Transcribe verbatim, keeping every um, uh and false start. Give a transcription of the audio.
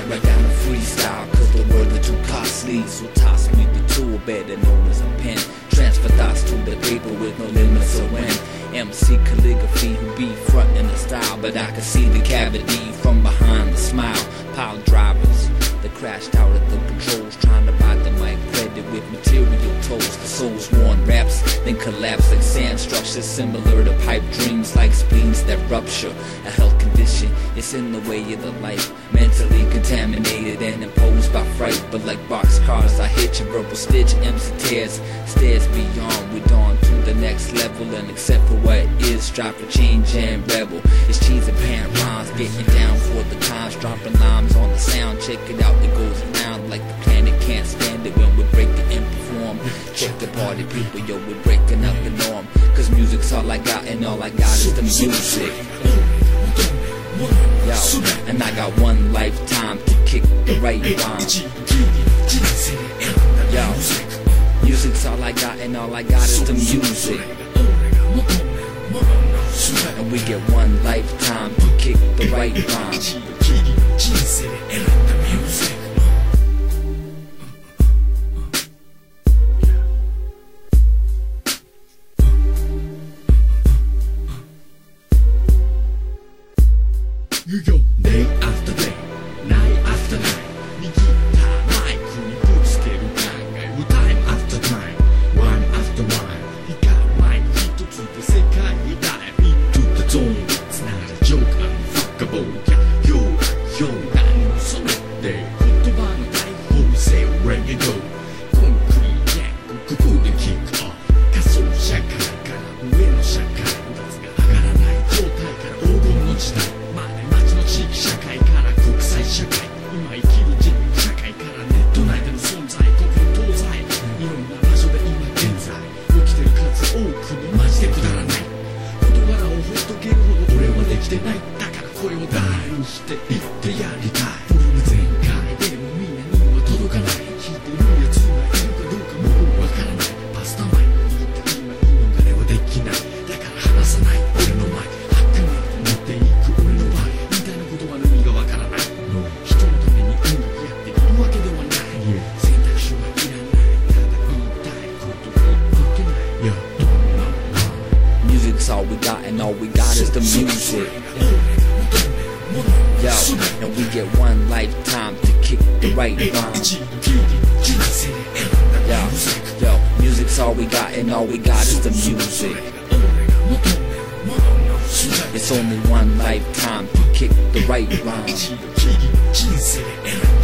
write down a freestyle, cause the words are too costly. So toss me the tool, better known as a pen. Transfer thoughts to the paper with no limits of when. M C calligraphy who be frontin' the style, but I can see the cavity from behind the smile. Pile drivers that crashed out at the controls, trying to buy the mic credit with material toes. The soul's worn raps, then collapse like sand structures, similar to pipe dreams like spleens that rupture. A health condition, it's in the way of the life, mentally contaminated and imposed by fright. But like boxcars, I hit your verbal stitch, M C tears, stairs beyond, we're on to the next level. And except for what is, strive for change and rebel. It's cheese and pan rhymes, getting down for the times, dropping limes on the sound. Check it out, it goes around like the planet can't stand it when we break it and perform. Check the party people, yo, we're breaking up the norm, cause music's all I got and all I got is the music. Yo, and I got one lifetime to kick the right rhyme. Yo, music's all I got and all I got is the music. And we get one lifetime to kick the right rhyme. You go day after day, night after night. 握ったマイクにぶつける考えを time after time, one after one. 光るマイク一つで世界に dive into the zone. つながるジョーカーのファッカボーが表現表何もそれで言葉の大法制を ready go. コンクリートやここでキックオフ。仮想社会から上の社会、脱が上がらない状態から黄金の時代。地域社会から国際社会、今生きる人社会からネット内での存在、国の東西、いろんな場所で今現在起きてる数多くのマジでくだらない事柄をほっとけるほど俺はできてない。だから声を大にして言ってやりたい。ボリューム全開でもみんなには届かない。聞いてるやつがいるかどうかもうわからない。パスタマイに言って今いいのがねはできない。だから話さない俺の前、はっかに持っていく俺の場合、言葉の意味がわからない。人のために音楽やっているわけではない。選択肢はいらない。ただ言いたいことを言ってない。やっと Music's all we got and all we got is the music. Yo, and we get one lifetime to kick the right rhyme. Yo, yo, music's all we got and all we got is the music. It's only one lifetime to kick the right rhyme.